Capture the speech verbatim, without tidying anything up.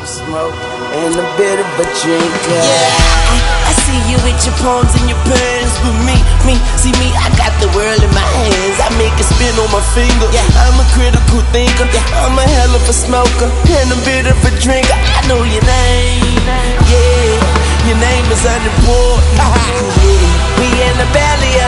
smoke and a bit of a drink. Yeah, I see you with your palms and your pants, but me, me, see me, I got the world in my hands. I make it spin on my finger. Yeah, I'm a critical thinker. Yeah, I'm a hell of a smoker and a bit of a drinker. I know your name. Yeah, your name is unimportant. Yeah, we in the belly